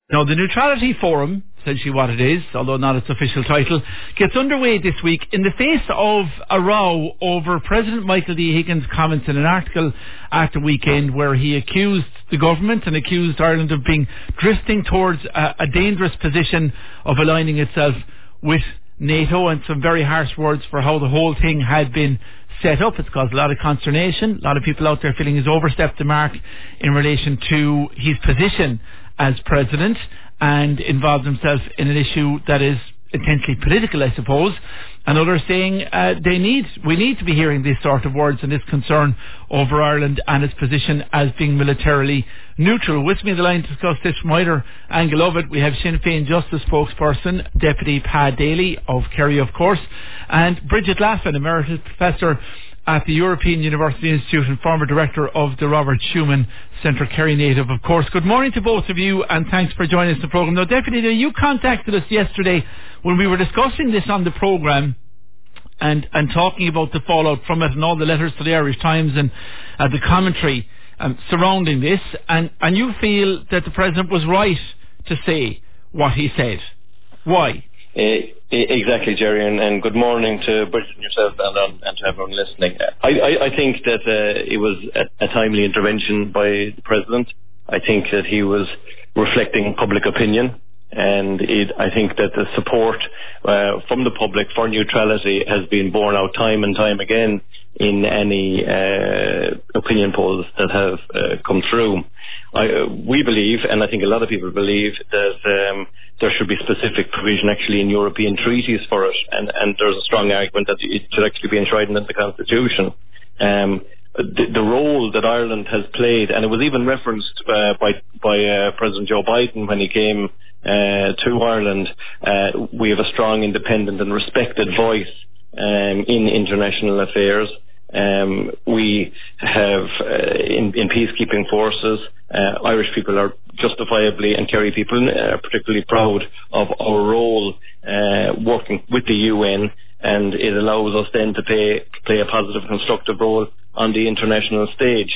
Now, the Neutrality Forum, essentially what it is, although not its official title, gets underway this week in the face of a row over President Michael D. Higgins' comments in an article at the weekend where he accused the government and accused Ireland of being drifting towards a dangerous position of aligning itself with NATO, and some very harsh words for how the whole thing had been set up. It's caused a lot of consternation. A lot of people out there feeling he's overstepped the mark in relation to his position as president and involved himself in an issue that is intensely political, I suppose. And others saying we need to be hearing these sort of words and this concern over Ireland and its position as being militarily neutral. With me on the line to discuss this from either angle of it, we have Sinn Féin Justice spokesperson, Deputy Pat Daly of Kerry, of course, and Bridget Laffan, Emeritus Professor at the European University Institute and former Director of the Robert Schuman Centre, Kerry native, of course. Good morning to both of you, and thanks for joining us on the programme. Now, Deputy, you contacted us yesterday when we were discussing this on the programme and talking about the fallout from it and all the letters to the Irish Times and the commentary surrounding this, and you feel that the President was right to say what he said. Why? Exactly, Jerry, and good morning to Bridget and yourself and to everyone listening. I think that it was a timely intervention by the President. I think that he was reflecting public opinion, and I think that the support from the public for neutrality has been borne out time and time again in any opinion polls that have come through. We believe, and I think a lot of people believe, that there should be specific provision actually in European treaties for it, and there's a strong argument that it should actually be enshrined in the Constitution. The role that Ireland has played, and it was even referenced by President Joe Biden when he came to Ireland, we have a strong, independent and respected voice in international affairs. We have in peacekeeping forces, Irish people are justifiably, and Kerry people are particularly proud of our role working with the UN, and it allows us then to play a positive, constructive role on the international stage.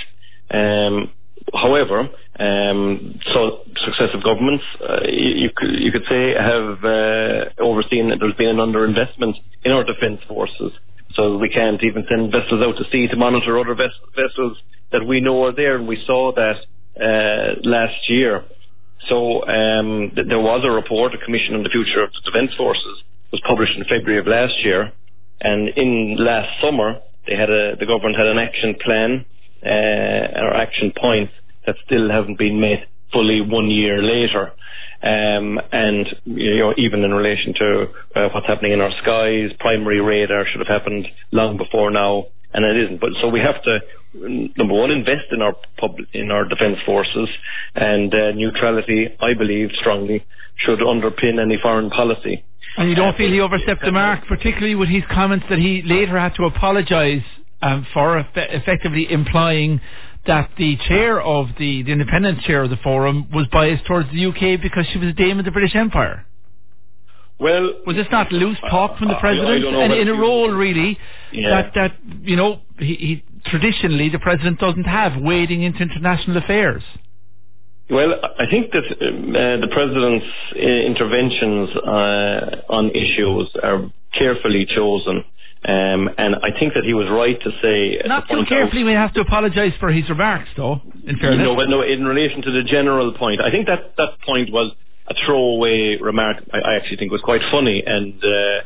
However, so successive governments, you could say, have overseen that there's been an underinvestment in our defence forces. So we can't even send vessels out to sea to monitor other vessels that we know are there, and we saw that last year. So there was a report, a commission on the future of the defence forces, was published in February of last year, and in last summer the government had an action plan or action points that still haven't been met fully 1 year later. And even in relation to what's happening in our skies, primary radar should have happened long before now, and it isn't. But so we have to, number one, invest in our defence forces, and neutrality, I believe strongly, should underpin any foreign policy. And you don't feel he overstepped the mark, particularly with his comments that he later had to apologise for, effectively implying that the chair of the independent chair of the forum was biased towards the UK because she was a dame of the British Empire. Well, was this not loose talk from the President? And in a role, really, that he traditionally, the President doesn't have wading into international affairs. Well, I think that the President's interventions on issues are carefully chosen. And I think that he was right to say... Not too carefully, we have to apologise for his remarks, though, in fairness. No, in relation to the general point. I think that point was a throwaway remark. I actually think it was quite funny. And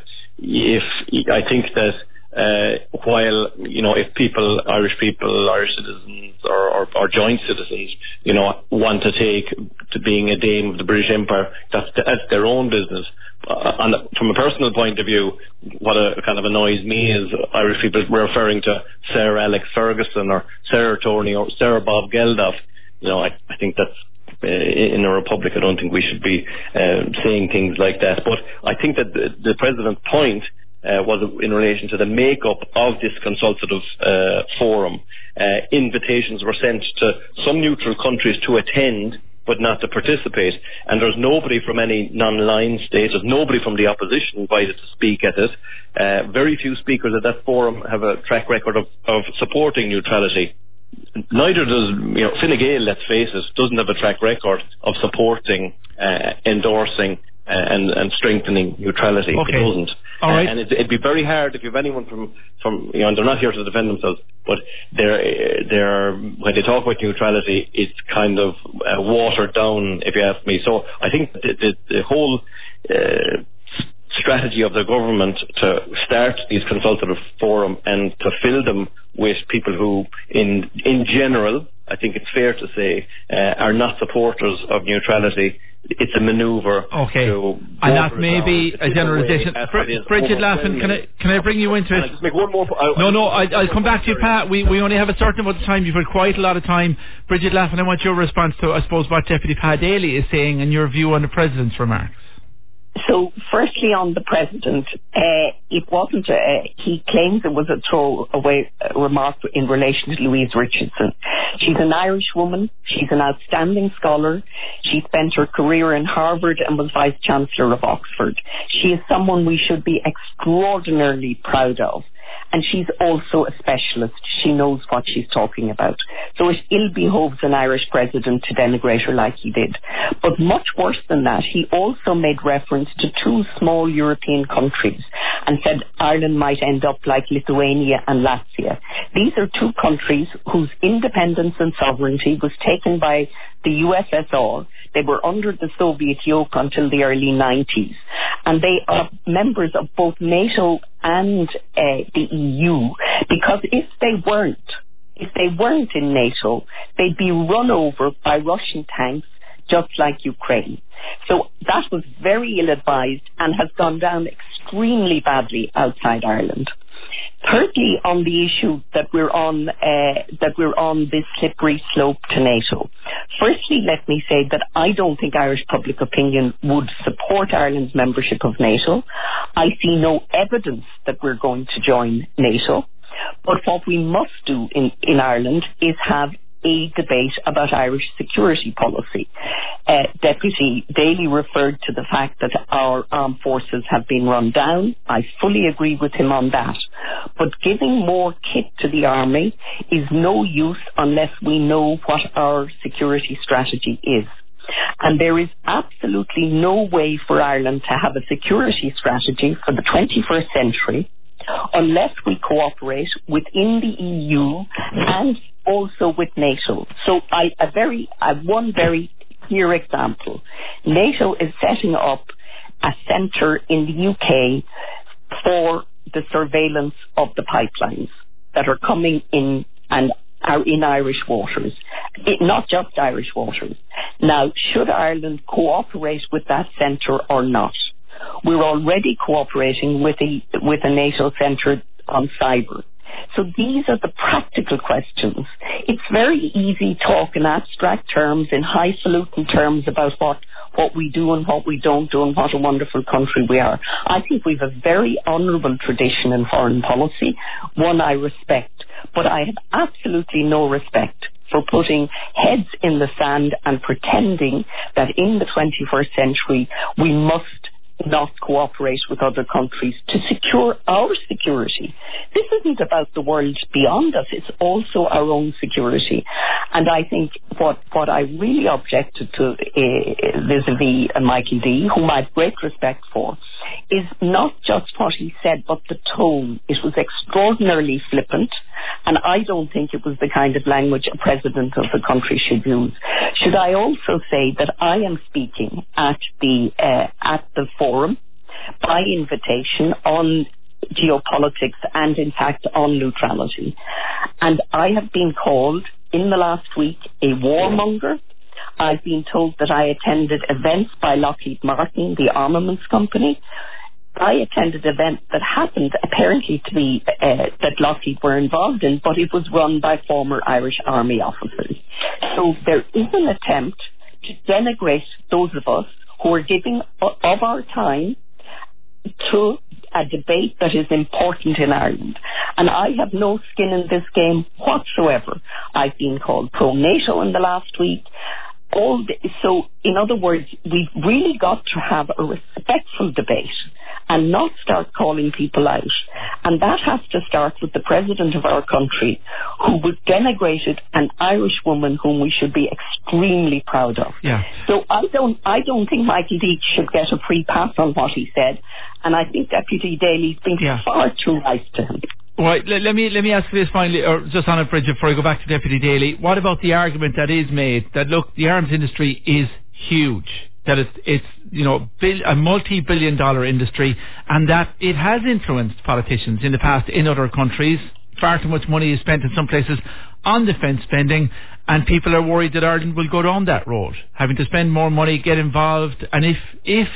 I think that while, if Irish citizens or joint citizens, want to take to being a dame of the British Empire, that's their own business. And from a personal point of view, what kind of annoys me is Irish people referring to Sir Alex Ferguson or Sir Tony or Sir Bob Geldof. I think that's in a republic. I don't think we should be saying things like that. But I think that the President's point was in relation to the makeup of this consultative forum. Invitations were sent to some neutral countries to attend, but not to participate. And there's nobody from any non-aligned state, there's nobody from the opposition invited to speak at it. Very few speakers at that forum have a track record of supporting neutrality. Neither does, Fine Gael, let's face it, doesn't have a track record of supporting endorsing and strengthening neutrality. Okay. It doesn't. All right. And it'd be very hard if you have anyone from and they're not here to defend themselves, but they're when they talk about neutrality, it's kind of watered down, if you ask me. So I think the whole strategy of the government to start these consultative forum and to fill them with people who, in general, I think it's fair to say, are not supporters of neutrality. It's a manoeuvre. Okay. And that may be a generalisation. Bridget Laffan, can I bring you into it? Can I just make one more? I'll come back to you, Pat. We only have a certain amount of time. You've had quite a lot of time. Bridget Laffan, I want your response to, I suppose, what Deputy Pat Daly is saying and your view on the President's remarks. So, firstly, on the President, it wasn't, he claims it was a throwaway remark in relation to Louise Richardson. She's an Irish woman. She's an outstanding scholar. She spent her career in Harvard and was Vice Chancellor of Oxford. She is someone we should be extraordinarily proud of. And she's also a specialist. She knows what she's talking about. So it ill behoves an Irish president to denigrate her like he did. But much worse than that, he also made reference to two small European countries and said Ireland might end up like Lithuania and Latvia. These are two countries whose independence and sovereignty was taken by the USSR. They were under the Soviet yoke until the early 90s. And they are members of both NATO and the EU, because if they weren't in NATO, they'd be run over by Russian tanks just like Ukraine. So that was very ill-advised and has gone down extremely badly outside Ireland. Thirdly, on the issue that we're on this slippery slope to NATO. Firstly, let me say that I don't think Irish public opinion would support Ireland's membership of NATO. I see no evidence that we're going to join NATO. But what we must do in Ireland is have a debate about Irish security policy. Deputy Daly referred to the fact that our armed forces have been run down. I fully agree with him on that. But giving more kit to the army is no use unless we know what our security strategy is. And there is absolutely no way for Ireland to have a security strategy for the 21st century unless we cooperate within the EU and also with NATO. So one very clear example. NATO is setting up a centre in the UK for the surveillance of the pipelines that are coming in and are in Irish waters. Not just Irish waters. Now, should Ireland cooperate with that centre or not? We're already cooperating with a NATO centre on cyber. So these are the practical questions. It's very easy talk in abstract terms, in highfalutin terms about what we do and what we don't do and what a wonderful country we are. I think we have a very honourable tradition in foreign policy, one I respect, but I have absolutely no respect for putting heads in the sand and pretending that in the 21st century we must not cooperate with other countries to secure our security. This isn't about the world beyond us, it's also our own security. And I think what I really objected to vis-a-vis Michael D, whom I have great respect for, is not just what he said, but the tone. It was extraordinarily flippant, and I don't think it was the kind of language a president of the country should use. Should I also say that I am speaking at the forum by invitation on geopolitics and in fact on neutrality, and I have been called in the last week a warmonger. I've been told that I attended events by Lockheed Martin, the armaments company. I attended an event that happened apparently to be that Lockheed were involved in, but it was run by former Irish Army officers. So there is an attempt to denigrate those of us who are giving of our time to a debate that is important in Ireland. And I have no skin in this game whatsoever. I've been called pro-NATO in the last week. So, in other words, we've really got to have a respectful debate and not start calling people out. And that has to start with the president of our country, who was denigrated an Irish woman whom we should be extremely proud of. Yeah. So I don't think Michael Deach should get a free pass on what he said, and I think Deputy Daly's been far too nice to him. Right, let me ask you this finally, or just on it, Bridget, before I go back to Deputy Daly. What about the argument that is made that, look, the arms industry is huge, that it's a multi-billion-dollar industry, and that it has influenced politicians in the past in other countries. Far too much money is spent in some places on defence spending, and people are worried that Ireland will go down that road, having to spend more money, get involved, and if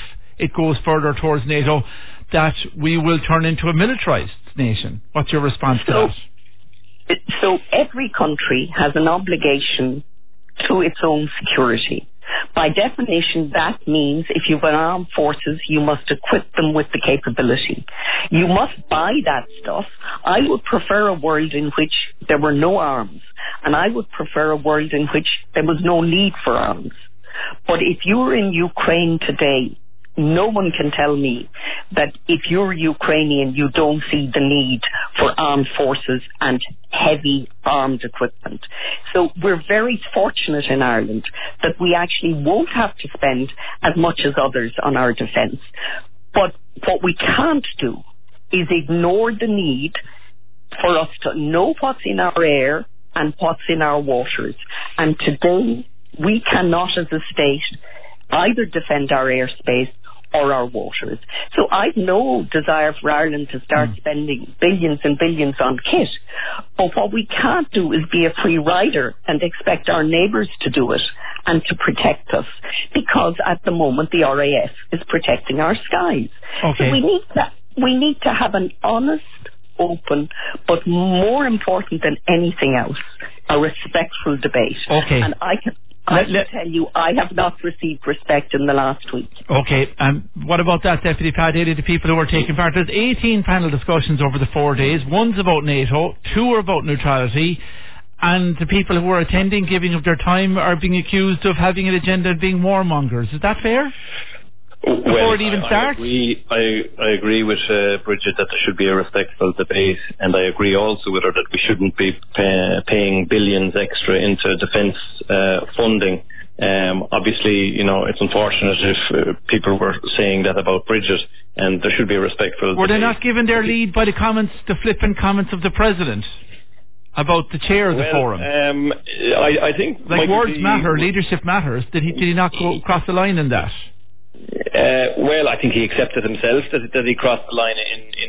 it goes further towards NATO, that we will turn into a militarised nation. What's your response to that? So every country has an obligation to its own security. By definition, that means if you have armed forces, you must equip them with the capability. You must buy that stuff. I would prefer a world in which there were no arms, and I would prefer a world in which there was no need for arms. But if you're in Ukraine today, no one can tell me that if you're Ukrainian, you don't see the need for armed forces and heavy armed equipment. So we're very fortunate in Ireland that we actually won't have to spend as much as others on our defence. But what we can't do is ignore the need for us to know what's in our air and what's in our waters. And today, we cannot as a state either defend our airspace or our waters. So I've no desire for Ireland to start spending billions and billions on kit. But what we can't do is be a free rider and expect our neighbours to do it and to protect us, because at the moment the RAF is protecting our skies. Okay. So we need to have an honest, open, but more important than anything else, a respectful debate. Okay. And I can tell you, I have not received respect in the last week. Okay, what about that, Deputy Daly, the people who are taking part? There's 18 panel discussions over the 4 days. One's about NATO, 2 are about neutrality, and the people who are attending, giving of their time, are being accused of having an agenda and being warmongers. Is that fair? Before it even starts? I agree with Bridget that there should be a respectful debate, and I agree also with her that we shouldn't be paying billions extra into defence funding. Obviously, it's unfortunate if people were saying that about Bridget, and there should be a respectful Were debate. they not given their lead by the flippant comments of the President about the chair of the forum? I think words matter, leadership matters. Did he not go across the line in that? Well, I think he accepted himself that he crossed the line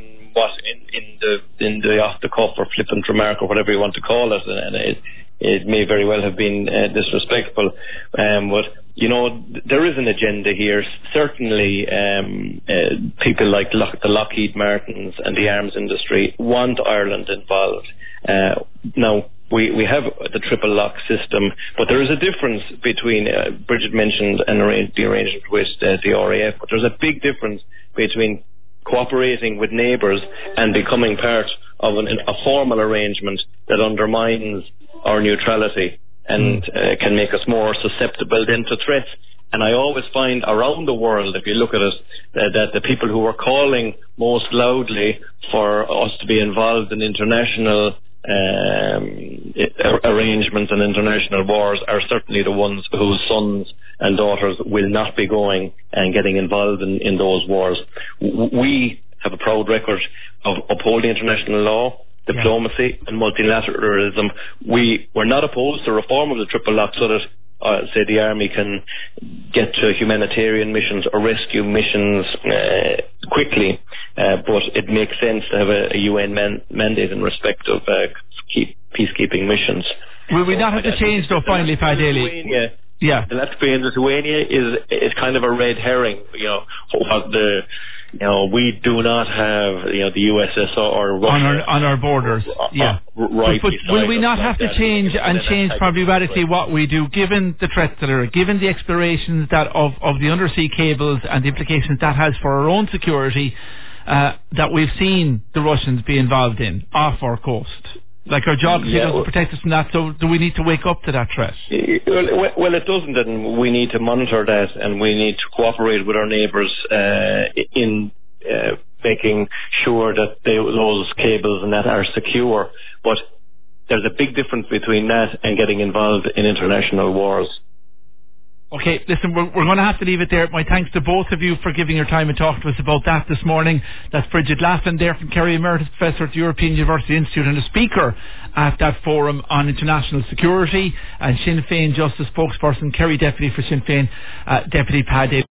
in the off the cuff or flippant remark or whatever you want to call it, and it may very well have been disrespectful. But there is an agenda here. Certainly, people like the Lockheed Martins and the arms industry want Ireland involved. Now, we have the triple lock system, but there is a difference between, Bridget mentioned the arrangement with the RAF, but there's a big difference between cooperating with neighbours and becoming part of a formal arrangement that undermines our neutrality and can make us more susceptible then to threats. And I always find around the world, if you look at it, that the people who are calling most loudly for us to be involved in international arrangements and international wars are certainly the ones whose sons and daughters will not be going and getting involved in those wars. We have a proud record of upholding international law, diplomacy and multilateralism. We're not opposed to reform of the triple lock so that say the army can get to humanitarian missions or rescue missions quickly, but it makes sense to have a UN mandate in respect of peacekeeping missions. Will we not have to change though finally, Daly? Yeah. The Latvian and Lithuania is kind of a red herring. We do not have the USSR or Russia on our borders. Yeah. Right. But will we not have to change probably radically what we do, given the threats that are, given the explorations that of the undersea cables and the implications that has for our own security that we've seen the Russians be involved in off our coast? Like our geography doesn't protect us from that, so do we need to wake up to that threat? Well, it doesn't, and we need to monitor that, and we need to cooperate with our neighbours in making sure that those cables and that are secure. But there's a big difference between that and getting involved in international wars. Okay, listen, we're going to have to leave it there. My thanks to both of you for giving your time and talking to us about that this morning. That's Bridget Laughlin there from Kerry, Emeritus Professor at the European University Institute and a speaker at that forum on international security, and Sinn Féin Justice Spokesperson, Kerry Deputy for Sinn Féin, Deputy Paddy.